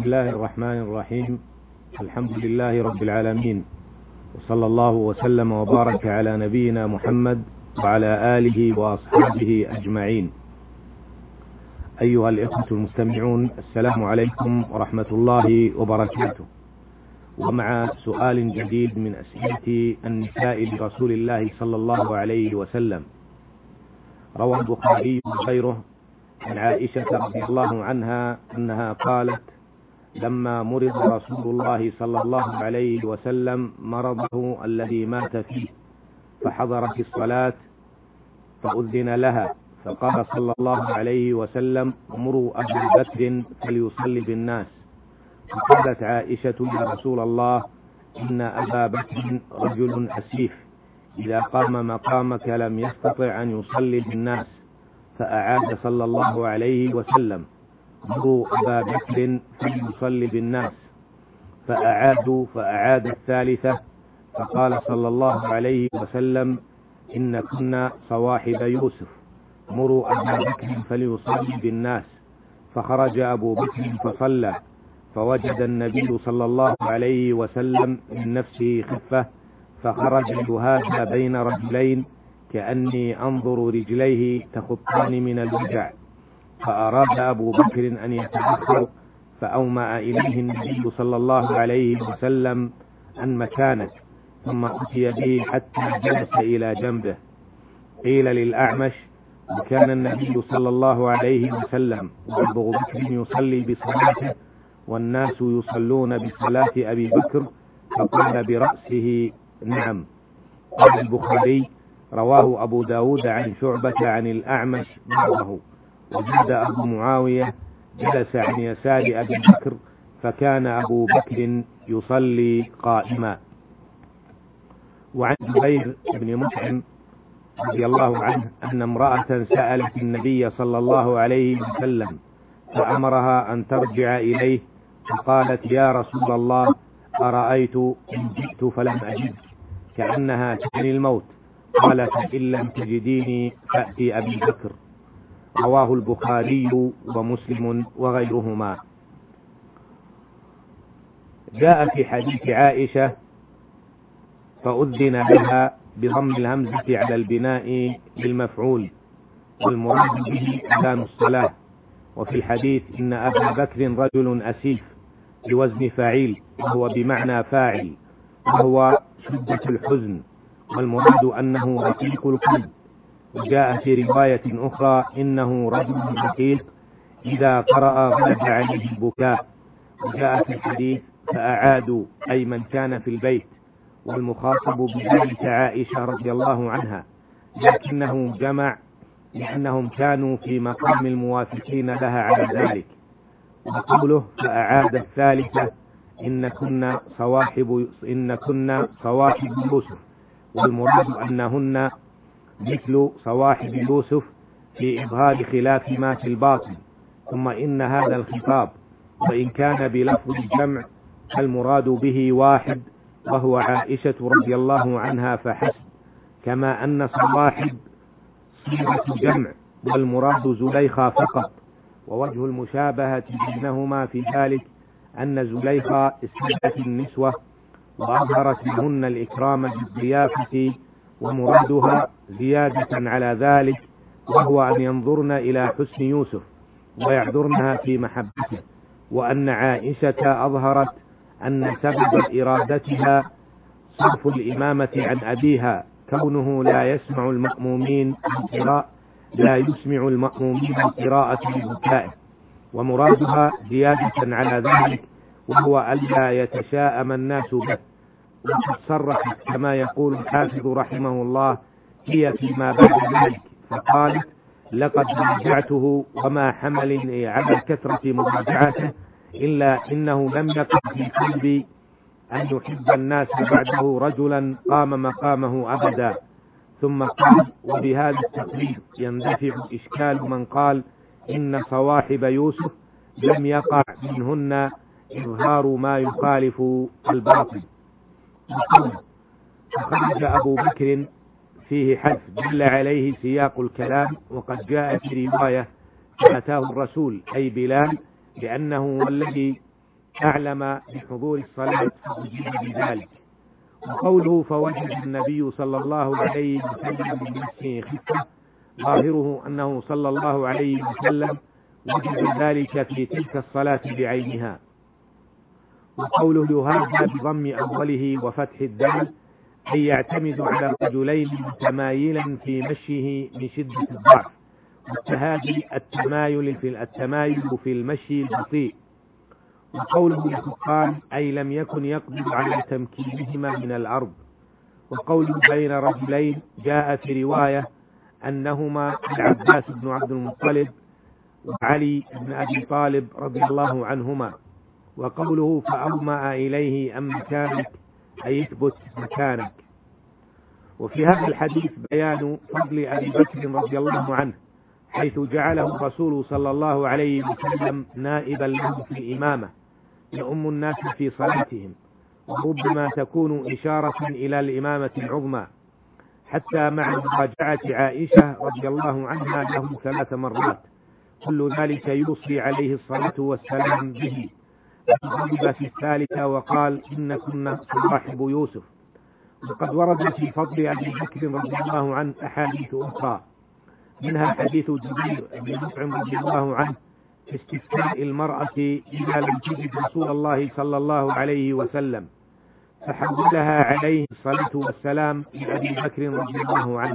بسم الله الرحمن الرحيم. الحمد لله رب العالمين، وصلى الله وسلم وبارك على نبينا محمد وعلى آله وأصحابه أجمعين. أيها الإخوة المستمعون، السلام عليكم ورحمة الله وبركاته. ومع سؤال جديد من أسئلة النساء لرسول الله صلى الله عليه وسلم. روى البخاري وغيره عن عائشة رضي الله عنها أنها قالت: لما مرض رسول الله صلى الله عليه وسلم مرضه الذي مات فيه، فحضرت الصلاة فأذن لها، فقال صلى الله عليه وسلم: مروا أبا بكر فليصلي بالناس. فقالت عائشة: يا رسول الله، إن أبا بكر رجل أسيف، إذا قام مقامك لم يستطع أن يصلي بالناس. فأعاد صلى الله عليه وسلم: مروا أبا بكر فليصلي بالناس. فأعاد الثالثة، فقال صلى الله عليه وسلم: إن كنا صواحب يوسف، مروا أبا بكر فليصلي بالناس. فخرج أبو بكر فصلى، فوجد النبي صلى الله عليه وسلم من نفسه خفة، فخرج يهادى بين رجلين كأني أنظر رجليه تخطان من الوجع. فأراد أبو بكر أن يتأخر، فأومأ إليه النبي صلى الله عليه وسلم عن مكانك، ثم أتي به حتى جلس إلى جنبه. قيل للأعمش: وكان النبي صلى الله عليه وسلم وأبو بكر يصلي بصلاته والناس يصلون بصلاة أبي بكر؟ فقال برأسه: نعم. قال البخاري: رواه أبو داود عن شعبة عن الأعمش بعضه. وزاد أبو معاوية: جلس عن يسار أبي بكر، فكان أبو بكر يصلي قائما. وعن جبير بن مطعم رضي الله عنه أن امرأة سألت النبي صلى الله عليه وسلم، فأمرها أن ترجع إليه، فقالت: يا رسول الله، أرأيت إن جئت فلم أجد، كأنها تعني الموت. قال: فإن لم تجديني فأتي أبي بكر. رواه البخاري ومسلم وغيرهما. جاء في حديث عائشة: فأذن لها بضم الهمزة على البناء للمفعول، والمراد به أذان الصلاة. وفي الحديث: إن أبا بكر رجل أسيف، بوزن فاعل، وهو بمعنى فاعل، وهو شدة الحزن، والمراد أنه رقيق القلب. وجاء في رواية أخرى: إنه رجل رقيق، إذا قرأ غلب عليه البكاء. وجاء في الحديث: فأعادوا، أي من كان في البيت، والمخاطب بذلك عائشة رضي الله عنها، لكنه جمع لأنهم كانوا في مقام الموافقين لها على ذلك. وقوله: فأعاد الثالثة، إن كنا صواحب يوسف، والمراد أنهن مثل صواحب يوسف في إظهار خلاف ما في الباطن. ثم إن هذا الخطاب وإن كان بلفظ الجمع المراد به واحد، وهو عائشة رضي الله عنها فحسب، كما أن صواحب صيغة جمع والمراد زليخة فقط. ووجه المشابهة بينهما في ذلك أن زليخة استدعت النسوة وأظهرت لهن الإكرام بالضيافة، ومرادها زيادة على ذلك، وهو أن ينظرن إلى حسن يوسف ويعذرنها في محبته. وأن عائشة أظهرت أن سبب إرادتها صرف الإمامة عن أبيها، كونه لا يسمع المأمومين القراءة لبكائه، ومرادها زيادة على ذلك، وهو ألا يتشاءم الناس به. وقد صرحت كما يقول الحافظ رحمه الله هي فيما بعد ذلك، فقالت: لقد راجعته وما حملني على كثرة مراجعته إلا إنه لم يقع في قلبي أن يحب الناس بعده رجلا قام مقامه أبدا. ثم قال: وبهذا التقريب يندفع إشكال من قال إن صواحب يوسف لم يقع منهن إظهار ما يخالف الباطل. فخرج أبو بكر فيه حذف دل عليه سياق الكلام. وقد جاء في رواية: فأتاه الرسول، أي بلال، لأنه هو الذي أعلم بحضور الصلاة فأجيب بذلك. وقوله فوجد النبي صلى الله عليه وسلم من نفسه خفة، ظاهره أنه صلى الله عليه وسلم وجد ذلك في تلك الصلاة بعينها. وقوله يهادى بضم أوله وفتح الدال أي يعتمد على رجلين متمايلا في مشيه من شدة الضعف، والتهادي التمايل في المشي البطيء. وقوله يخفان أي لم يكن يقدر على تمكينهما من الأرض. وقوله بين رجلين جاء في رواية أنهما العباس بن عبد المطلب وعلي بن أبي طالب رضي الله عنهما. وقوله فأومأ إليه أم مكانك أي يثبت مكانك. وفي هذا الحديث بيان فضل أبي بكر رضي الله عنه، حيث جعله الرسول صلى الله عليه وسلم نائبا له في الإمامة يؤم الناس في صلاتهم، وربما تكون إشارة إلى الإمامة العظمى، حتى مع مراجعة عائشة رضي الله عنها له 3 مرات، كل ذلك يوصي عليه الصلاة والسلام به. غضب في الثالثة وقال إن كنا صواحب يوسف. وقد ورد في فضل أبي بكر رضي الله عنه أحاديث أخرى، منها حديث جبير بن مطعم رضي الله عنه في استفتاء المرأة إذا لم تجد رسول الله صلى الله عليه وسلم، فحولها عليه الصلاة والسلام لأبي بكر رضي الله عنه.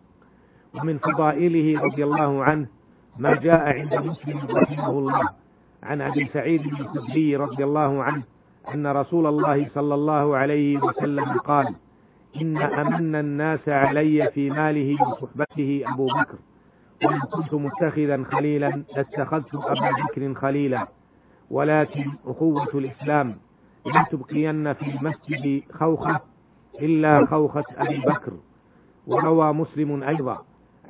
ومن فضائله رضي الله عنه ما جاء عند مسلم رحمه الله عن أبي سعيد الخدري رضي الله عنه أن رسول الله صلى الله عليه وسلم قال إن أمن الناس علي في ماله وصحبته أبو بكر، وإن كنت متخذا خليلا لاتخذت أبا بكر خليلا، ولكن أخوة الإسلام لا تبقين في المسجد خوخة إلا خوخة أبي بكر. وروى مسلم أيضا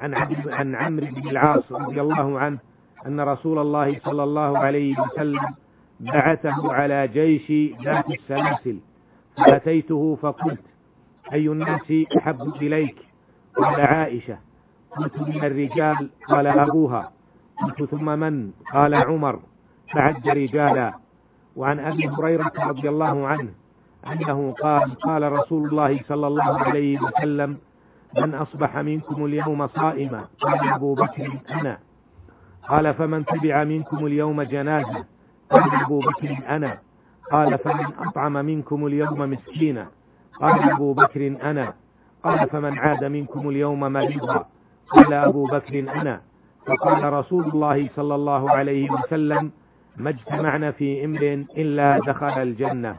عن عمرو بن العاص رضي الله عنه أن رسول الله صلى الله عليه وسلم بعثه على جيش ذات السلاسل، فأتيته فقلت أي الناس أحب إليك؟ قال عائشة. قلت من الرجال؟ قال أبوها. قلت ثم من؟ قال عمر. فعد رجالا. وعن أبي هريرة رضي الله عنه أنه قال قال رسول الله صلى الله عليه وسلم من أصبح منكم اليوم صائما؟ قال أبو بكر أنا. قال فمن تبع منكم اليوم جنازة؟ قال أبو بكر أنا. قال فمن أطعم منكم اليوم مسكينا؟ قال أبو بكر أنا. قال فمن عاد منكم اليوم مريضا؟ قال أبو بكر أنا. فقال رسول الله صلى الله عليه وسلم ما اجتمعنا في امرئ إلا دخل الجنة.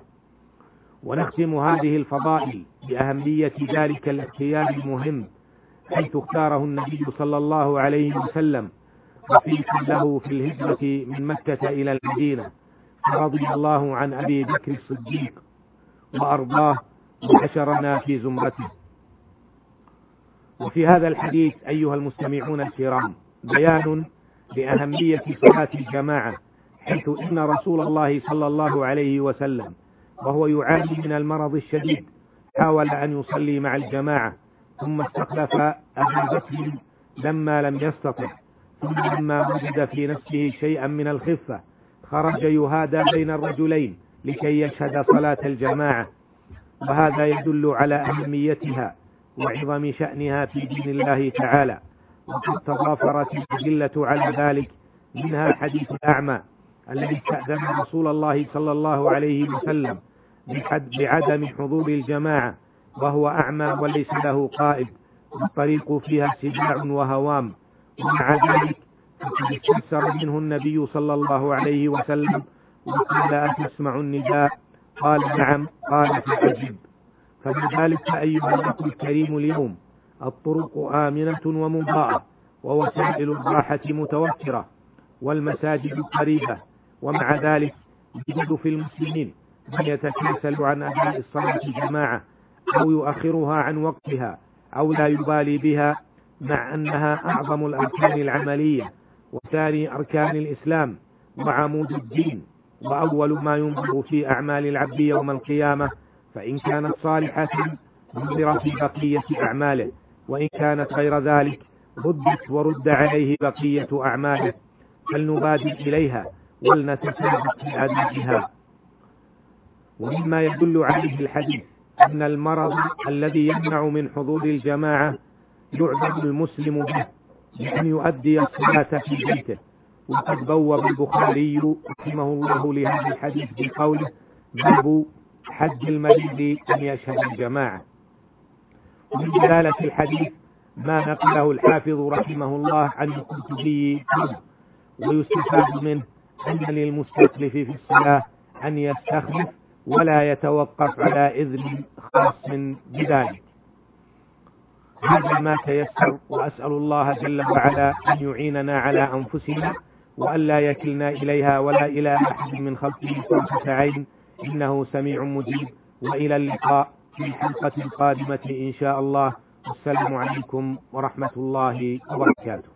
ونختم هذه الفضائل بأهمية ذلك الاختيار المهم، حيث اختاره النبي صلى الله عليه وسلم رفيقا له في الهجرة من مكة إلى المدينة، رضي الله عن أبي بكر الصديق وأرضاه وحشرنا في زمرته. وفي هذا الحديث أيها المستمعون الكرام بيان لأهمية صلاة الجماعة، حيث إن رسول الله صلى الله عليه وسلم وهو يعاني من المرض الشديد حاول أن يصلي مع الجماعة، ثم استخلف أبا بكر لما لم يستطع، ثم لما وجد في نفسه شيئا من الخفة خرج يهادى بين الرجلين لكي يشهد صلاة الجماعة. وهذا يدل على أهميتها وعظم شأنها في دين الله تعالى، وقد تضافرت الأدلة على ذلك، منها حديث الأعمى الذي استأذن رسول الله صلى الله عليه وسلم بعدم حضور الجماعة وهو أعمى وليس له قائد، والطريق فيها سباع وهوام، ومع ذلك فقد استفسر منه النبي صلى الله عليه وسلم وقال أتسمع النداء؟ قال نعم. قال فأجب. فبذلك أيها الأخ الكريم اليوم الطرق آمنة ومضاءة، ووسائل الراحة متوفرة، والمساجد قريبة، ومع ذلك يوجد في المسلمين من يتكاسل عن أداء الصلاة جماعة أو يؤخرها عن وقتها أو لا يبالي بها، مع أنها أعظم الأركان العملية وثاني أركان الإسلام وعمود الدين وأول ما ينظر في أعمال العبد يوم القيامة، فإن كانت صالحة نظر في بقية أعماله، وإن كانت غير ذلك ردت ورد عليه بقية أعماله، فلنبادر إليها ولنتسابق في أدائها. ومما يدل عليه الحديث أن المرض الذي يمنع من حضور الجماعة يعذر المسلم به بأن يؤدي الصلاة في بيته. وقد بوب البخاري رحمه الله لهذا الحديث بقوله: باب حج المريض أن يشهد الجماعة. ومن دلالة الحديث ما نقله الحافظ رحمه الله عن القرطبي، ويستفاد منه أن للمستخلف في الصلاة أن يستخلف ولا يتوقف على إذن خاص بذلك. هذا ما تيسر، وأسأل الله جل وعلا أن يعيننا على أنفسنا وأن لا يكلنا إليها ولا إلى أحد من خلقه طرفة عين، إنه سميع مجيب. وإلى اللقاء في الحلقة القادمة إن شاء الله. والسلام عليكم ورحمة الله وبركاته.